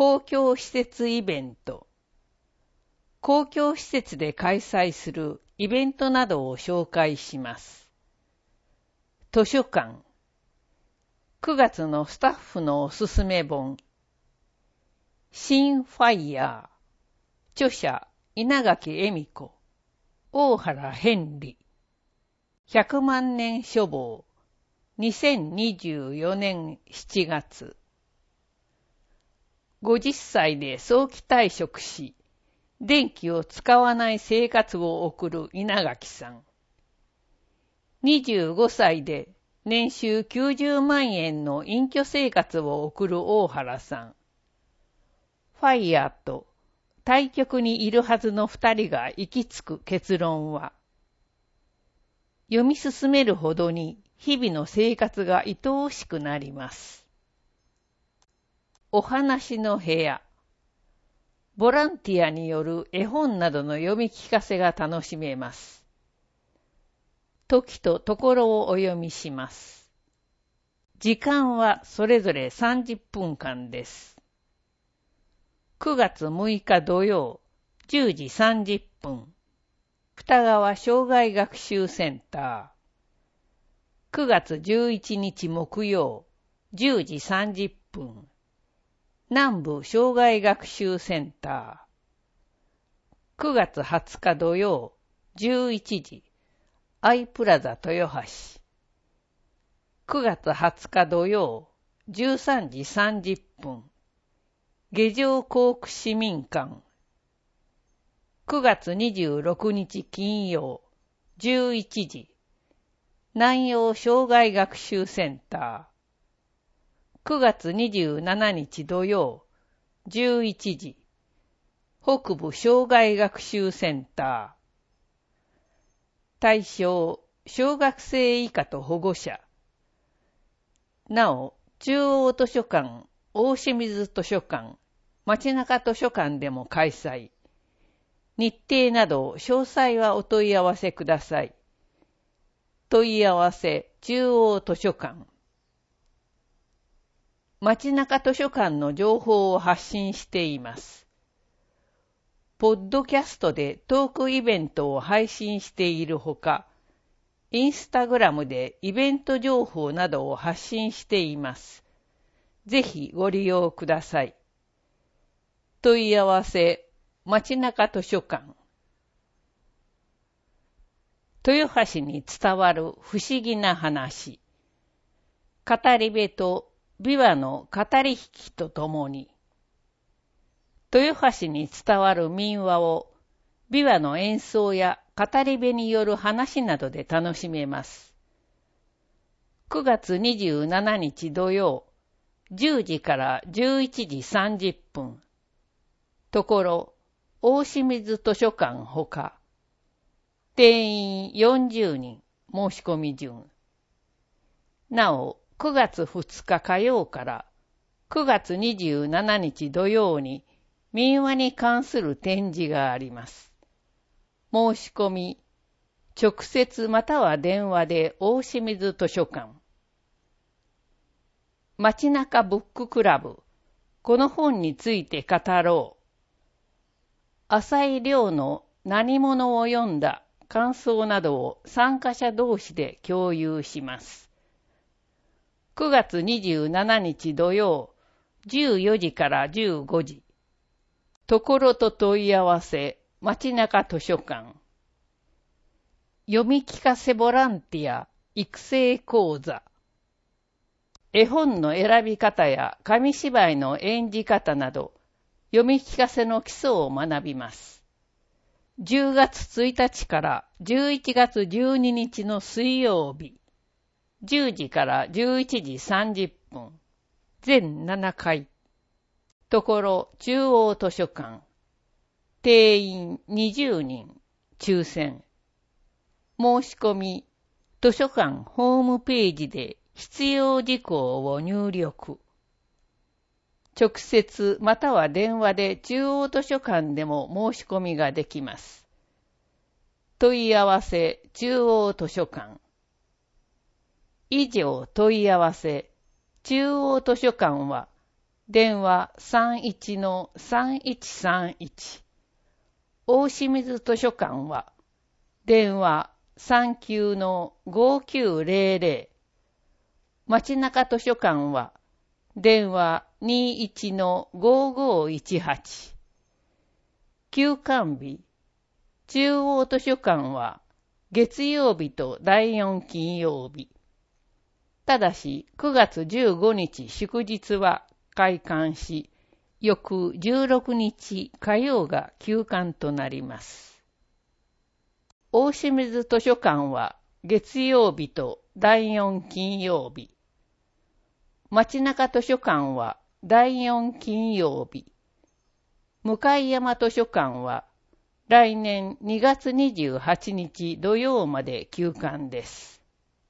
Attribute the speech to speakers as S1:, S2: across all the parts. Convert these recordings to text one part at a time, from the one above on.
S1: 公共施設イベント。公共施設で開催するイベントなどを紹介します。図書館。9月のスタッフのおすすめ本。新ファイヤー。著者、稲垣恵美子。大原hen利。100万年書房。2024年7月。50歳で早期退職し、電気を使わない生活を送る稲垣さん。25歳で年収90万円の隠居生活を送る大原さん。ファイヤーと対極にいるはずの二人が行き着く結論は、読み進めるほどに日々の生活が愛おしくなります。お話の部屋。ボランティアによる絵本などの読み聞かせが楽しめます。時とところをお読みします。時間はそれぞれ30分間です。9月6日土曜、10時30分。二川障害学習センター。9月11日木曜、10時30分。南部障害学習センター。9月20日土曜、11時。アイプラザ豊橋。9月20日土曜、13時30分。下城校区市民館。9月26日金曜、11時。南陽障害学習センター。9月27日土曜、11時。北部障害学習センター。対象、小学生以下と保護者。なお、中央図書館、大清水図書館、街中図書館でも開催。日程など詳細はお問い合わせください。問い合わせ、中央図書館。街中図書館の情報を発信しています。ポッドキャストでトークイベントを配信しているほか、インスタグラムでイベント情報などを発信しています。ぜひご利用ください。問い合わせ、街中図書館。豊橋に伝わる不思議な話。語り部と琵琶の語り引きとともに。豊橋に伝わる民話を琵琶の演奏や語り部による話などで楽しめます。9月27日土曜、10時から11時30分。ところ、大清水図書館ほか。定員40人、申し込み順。なお、9月2日火曜から9月27日土曜に民話に関する展示があります。申し込み、直接または電話で大清水図書館。街中ブッククラブ、この本について語ろう。浅井亮の何者を読んだ感想などを参加者同士で共有します。9月27日土曜、14時から15時。ところと問い合わせ、街中図書館。読み聞かせボランティア、育成講座。絵本の選び方や紙芝居の演じ方など、読み聞かせの基礎を学びます。10月1日から11月12日の水曜日。10時から11時30分。全7回。ところ中央図書館。定員20人。抽選。申し込み。図書館ホームページで必要事項を入力。直接または電話で中央図書館でも申し込みができます。問い合わせ中央図書館。以上問い合わせ中央図書館は電話31-3131。大清水図書館は、電話39-5900。街中図書館は、電話21-5518。休館日。中央図書館は、月曜日と第4金曜日。ただし、9月15日祝日は開館し、翌16日火曜が休館となります。大清水図書館は月曜日と第4金曜日。街中図書館は第4金曜日。向山図書館は来年2月28日土曜まで休館です。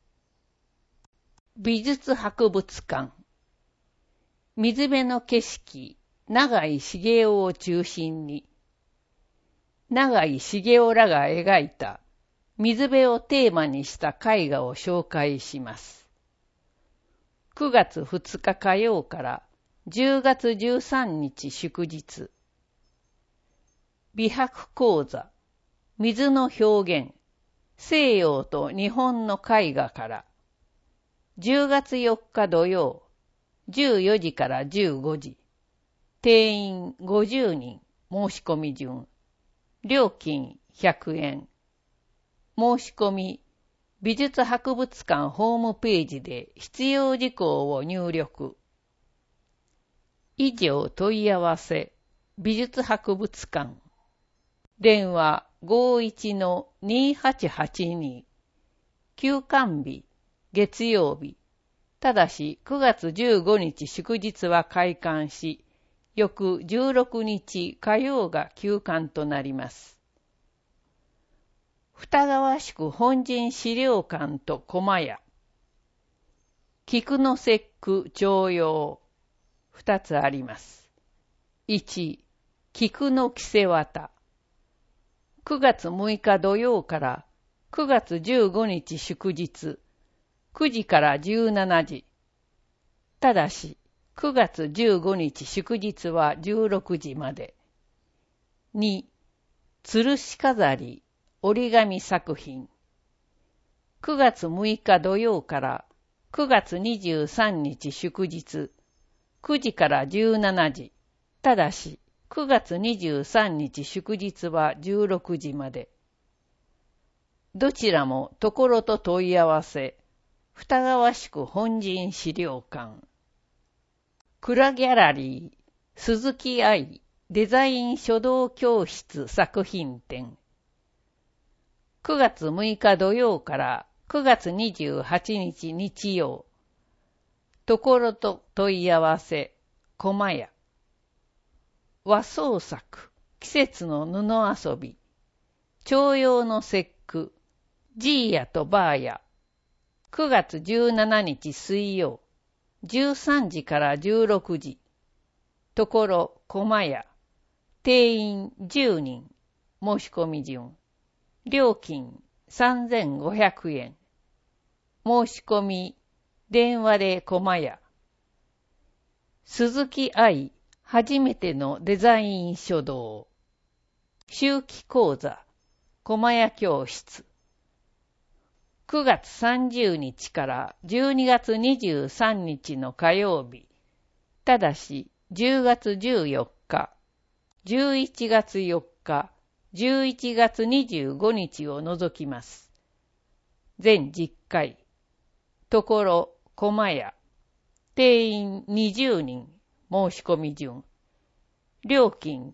S1: 美術博物館。水辺の景色、永井茂雄を中心に、永井茂雄らが描いた水辺をテーマにした絵画を紹介します。9月2日火曜から10月13日祝日。美白講座、水の表現、西洋と日本の絵画から、10月4日土曜、14時から15時。定員50人、申し込み順。料金100円。申し込み、美術博物館ホームページで必要事項を入力。以上問い合わせ、美術博物館。電話51-2882。休館日、月曜日。ただし9月15日祝日は開館し、翌16日火曜が休館となります。二川宿本陣資料館と駒屋。菊の節句重陽。二つあります。1、菊の着せ綿。9月6日土曜から9月15日祝日。9時から17時。ただし、9月15日祝日は16時まで。2、吊るし飾り、折り紙作品。9月6日土曜から9月23日祝日。9時から17時。ただし、9月23日祝日は16時まで。どちらもところと問い合わせ。二川宿本陣資料館。蔵ギャラリー、鈴木愛デザイン書道教室作品展。9月6日土曜から9月28日日曜。ところと問い合わせ、駒屋。和装作、季節の布遊び。重陽の節句、ジーヤとバーヤ。9月17日水曜、13時から16時。ところ、駒屋。定員10人。申し込み順。料金3500円。申し込み、電話で駒屋。鈴木愛、初めてのデザイン書道。秋季講座、駒屋教室。9月30日から12月23日の火曜日。ただし、10月14日、11月4日、11月25日を除きます。全10回。ところ、駒屋。定員20人。申し込み順。料金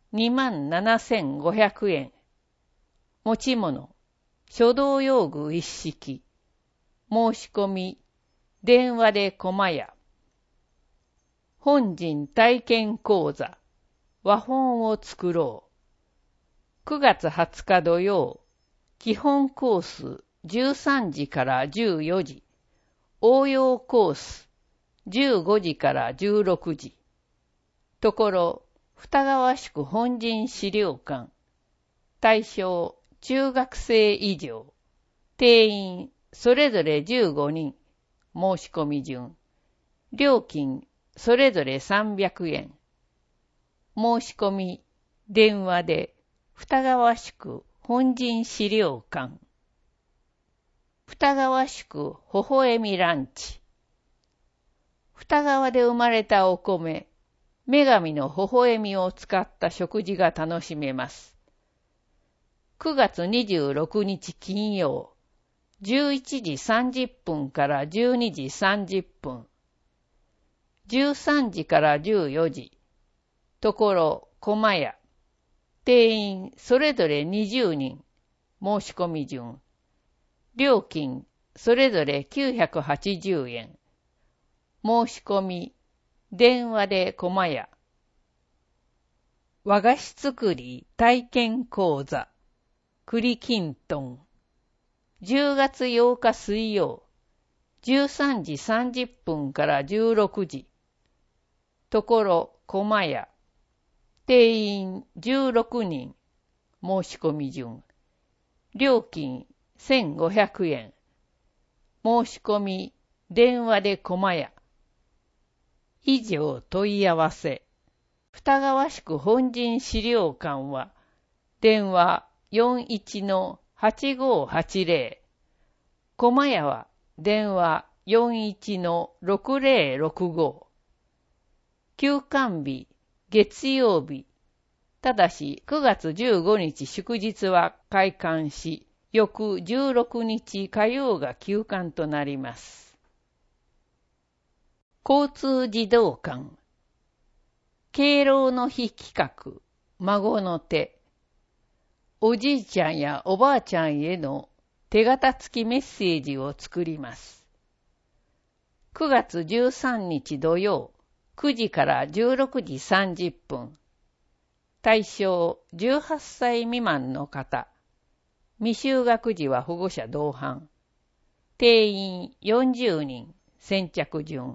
S1: 27,500円。持ち物。書道用具一式。申し込み。電話で駒屋。本陣体験講座。和本を作ろう。9月20日土曜。基本コース13時から14時。応用コース15時から16時。ところ、二川宿本陣資料館。対象、中学生以上。定員、それぞれ15人。申し込み順。料金、 それぞれ300円。申し込み、電話で、二川宿本陣資料館。二川宿微笑みランチ。二川で生まれたお米、女神の微笑みを使った食事が楽しめます。9月26日金曜、11時30分から12時30分、13時から14時、ところ、駒屋、定員それぞれ20人、申し込み順、料金それぞれ980円、申し込み、電話で駒屋、和菓子作り体験講座、栗きんとん、10月8日水曜、13時30分から16時、ところ、駒屋、定員16人、申し込み順、料金1500円、申し込み、電話で駒屋、以上問い合わせ。二川宿本陣資料館は、電話41-8580、駒屋は電話41-6065、休館日、月曜日、ただし9月15日祝日は開館し、翌16日火曜が休館となります。交通児童館、敬老の日企画、孫の手、おじいちゃんやおばあちゃんへの手形付きメッセージを作ります。9月13日土曜、9時から16時30分。対象18歳未満の方。未就学児は保護者同伴。定員40人、先着順。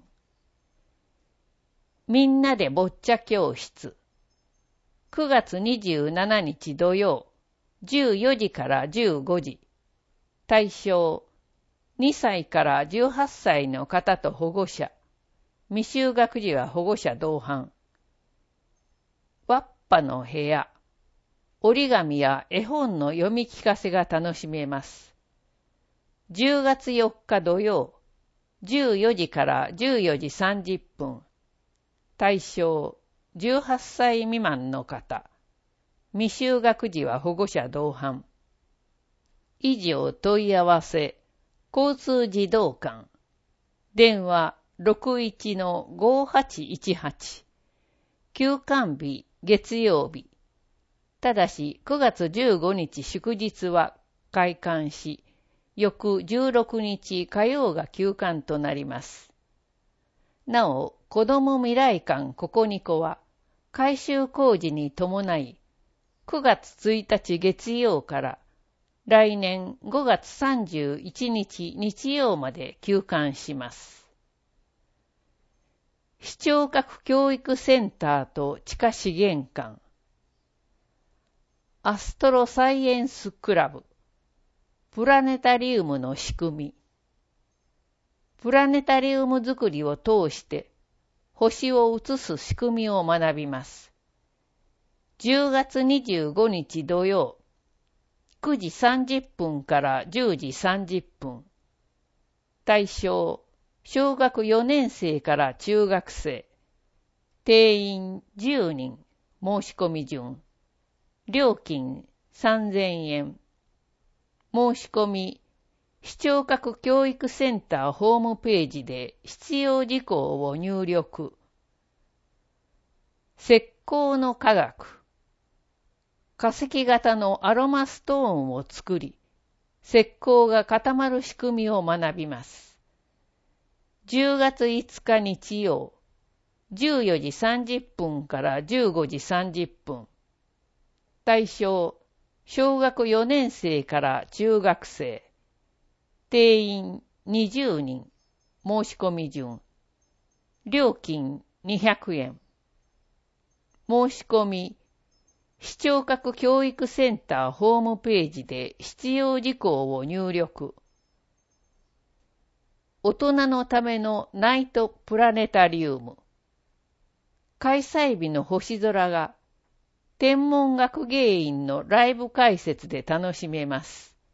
S1: みんなでボッチャ教室。9月27日土曜、14時から15時。対象2歳から18歳の方と保護者。未就学児は保護者同伴。ワッパの部屋。折り紙や絵本の読み聞かせが楽しめます。10月4日土曜、14時から14時30分。対象18歳未満の方。未就学児は保護者同伴。以上問い合わせ。交通児童館。電話61-5818。休館日月曜日。ただし9月15日祝日は開館し、翌16日火曜が休館となります。なお、子ども未来館ここにこは、改修工事に伴い、9月1日月曜から来年5月31日日曜まで休館します。視聴覚教育センターと地下資源館、アストロサイエンスクラブ、プラネタリウムの仕組み、プラネタリウム作りを通して星を映す仕組みを学びます。10月25日土曜、9時30分から10時30分。対象、小学4年生から中学生。定員10人、申し込み順。料金3000円。申し込み、視聴覚教育センターホームページで必要事項を入力。石膏の科学。化石型のアロマストーンを作り、石膏が固まる仕組みを学びます。10月5日日曜、14時30分から15時30分。対象、小学4年生から中学生。定員20人。申し込み順。料金200円。申し込み、視聴覚教育センターホームページで必要事項を入力。大人のためのナイトプラネタリウム。 開催日の星空が天文学芸員のライブ解説で楽しめます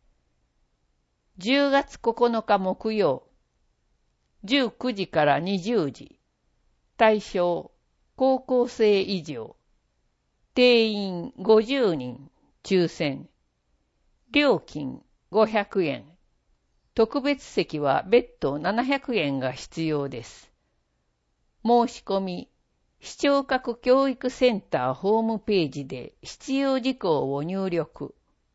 S1: 。10月9日木曜、19時から20時。対象、高校生以上。定員50人、抽選。料金500円。特別席は別途700円が必要です。申し込み、視聴覚教育センターホームページで必要事項を入力。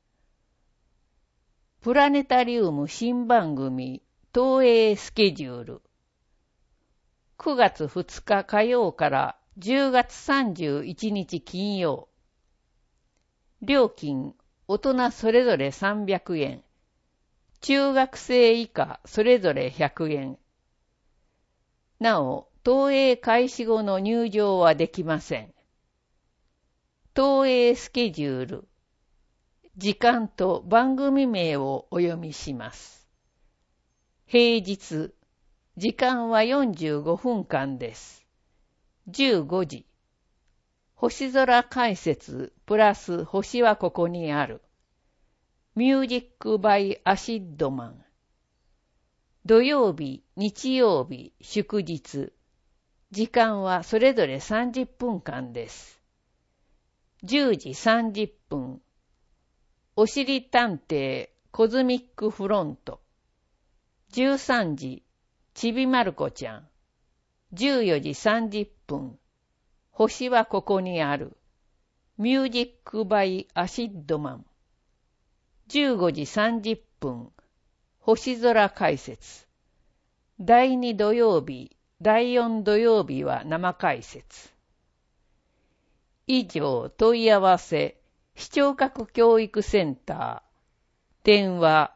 S1: プラネタリウム新番組投影スケジュール。9月2日火曜から10月31日金曜。料金、大人それぞれ300円。中学生以下それぞれ100円。なお、投影開始後の入場はできません。投影スケジュール。時間と番組名をお読みします。平日。時間は45分間です。15時。星空解説プラス星はここにある。ミュージックバイアシッドマン。土曜日、日曜日、祝日。時間はそれぞれ30分間です。10時30分。おしり探偵コズミックフロント。13時。ちびまる子ちゃん。14時30分。星はここにある。ミュージックバイアシッドマン。15時30分。星空解説。第2土曜日、第4土曜日は生解説。以上問い合わせ、視聴覚教育センター。電話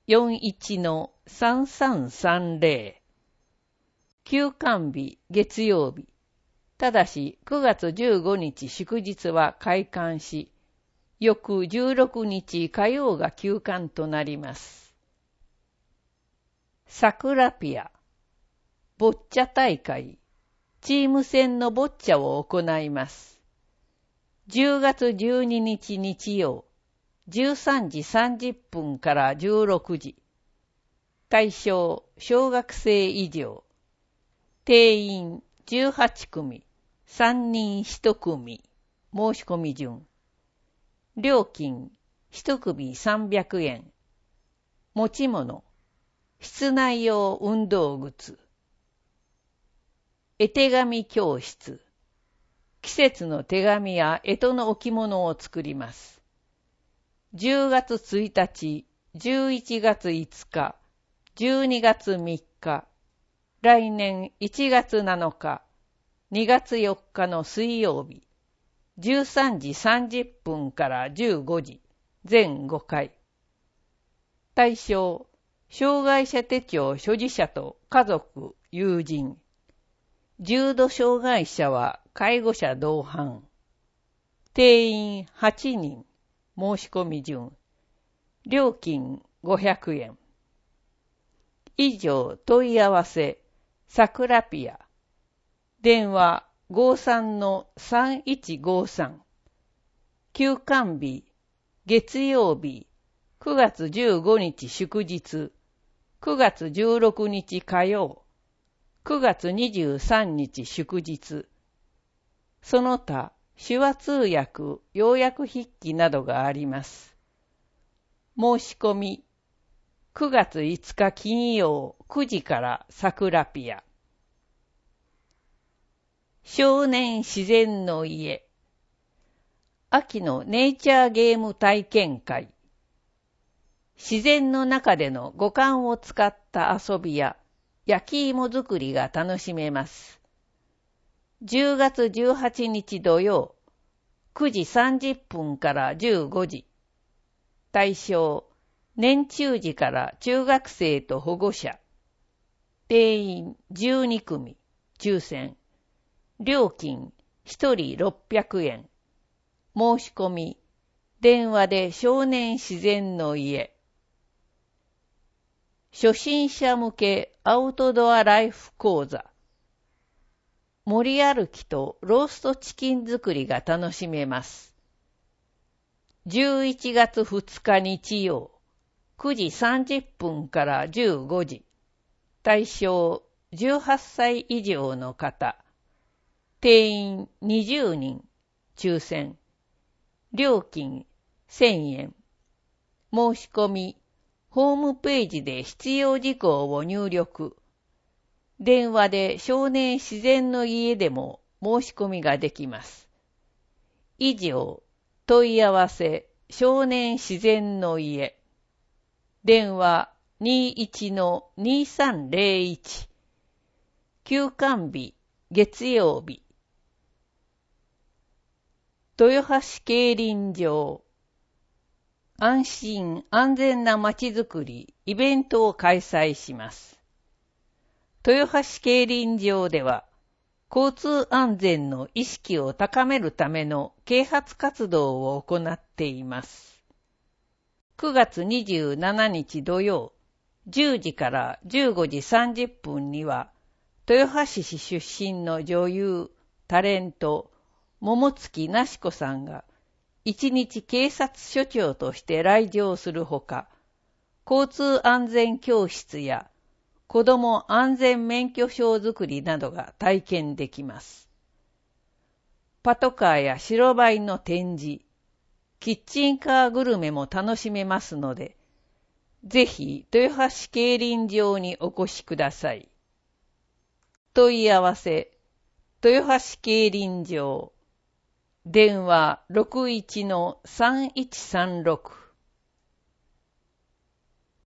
S1: 41-3330。休館日月曜日。ただし9月15日祝日は開館し、翌16日火曜が休館となります。桜ピア。ボッチャ大会。チーム戦のボッチャを行います。10月12日日曜、13時30分から16時。対象、小学生以上。定員18組、3人1組、申し込み順。料金、1組300円。持ち物、室内用運動靴。絵手紙教室。季節の手紙や干支の置物を作ります。10月1日、11月5日、12月3日、来年1月7日、2月4日の水曜日、13時30分から15時、全5回。対象、障害者手帳所持者と家族、友人。重度障害者は介護者同伴。定員8人、申し込み順。料金500円。以上問い合わせ、桜ピア。電話53-3153。休館日、月曜日、9月15日祝日、9月16日火曜、9月23日祝日。その他、手話通訳、要約筆記などがあります。申し込み、9月5日金曜9時から桜ピア。少年自然の家。秋のネイチャーゲーム体験会。自然の中での五感を使った遊びや焼き芋作りが楽しめます。10月18日土曜、9時30分から15時。対象、年中児から中学生と保護者。定員12組、抽選。料金1人600円。申し込み、電話で少年自然の家。初心者向けアウトドアライフ講座。 森歩きとローストチキン作りが楽しめます。11月2日日曜、9時30分から15時。対象18歳以上の方。定員20人。抽選。料金1000円。申し込み、ホームページで必要事項を入力。電話で少年自然の家でも申し込みができます。以上、問い合わせ、少年自然の家。電話21-2301。休館日、月曜日。豊橋競輪場。安心安全なまちづくり、イベントを開催します。豊橋競輪場では、交通安全の意識を高めるための啓発活動を行っています。9月27日土曜、10時から15時30分には、豊橋市出身の女優、タレント、桃月なし子さんが、一日警察署長として来場するほか、交通安全教室や子ども安全免許証作りなどが体験できます。パトカーや白バイの展示、キッチンカーグルメも楽しめますので、ぜひ豊橋競輪場にお越しください。問い合わせ、豊橋競輪場。電話61-3136